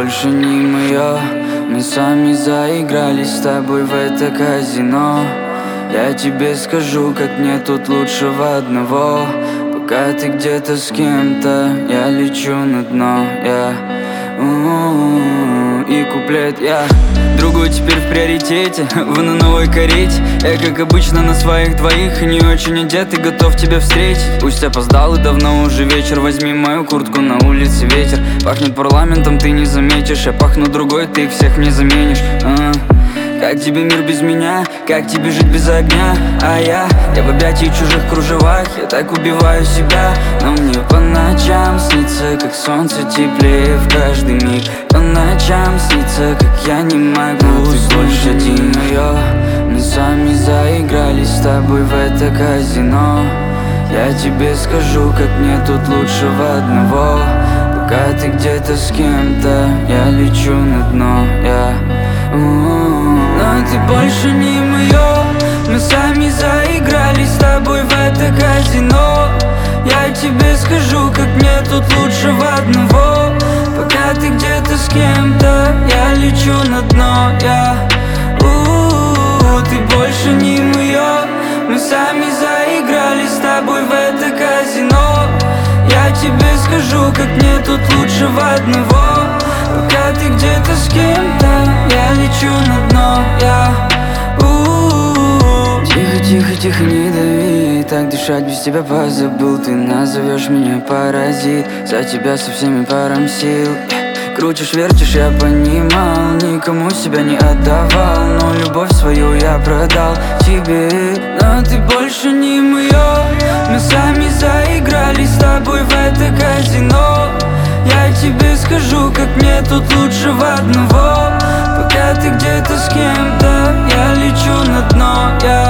больше не моё. Мы сами заигрались с тобой в это казино. Я тебе скажу, как мне тут лучшего одного. Пока ты где-то с кем-то, я лечу на дно, и куплет я другой теперь в приоритете. Вы на новой карете, я как обычно на своих двоих. И не очень одет и готов тебя встретить. Пусть опоздал и давно уже вечер. Возьми мою куртку, на улице ветер. Пахнет парламентом, ты не заметишь. Я пахну другой, ты их всех мне заменишь. Как тебе мир без меня? Как тебе жить без огня? А я в объятии чужих кружевах. Я так убиваю себя. Но мне по ночам снится, как солнце теплее в каждый миг. По ночам снится, как я не могу. Ты больше не моё. Мы сами заигрались с тобой в это казино. Я тебе скажу, как мне тут лучшего одного. Пока ты где-то с кем-то, я лечу на дно, но ты больше не моё. Мы сами заигрались с тобой в это казино. Я тебе скажу, как мне тут лучшего одного. Пока ты где-то с кем-то, я лечу на дно, ты больше не моё. Мы сами заигрались с тобой в это казино. Я тебе скажу, как мне тут лучшего одного. Пока ты где-то с кем-то, я лечу на дно, Тихо, тихо, тихо, не дави. Так дышать без тебя позабыл. Ты назовешь меня паразит. За тебя со всеми парам сил. Крутишь, вертишь, я понимал. Никому себя не отдавал. Но любовь свою я продал тебе. Но ты больше не моё. Мы сами заигрались с тобой в это казино. Я тебе скажу, как мне тут лучшего одного. Пока ты где-то с кем-то, я лечу на дно,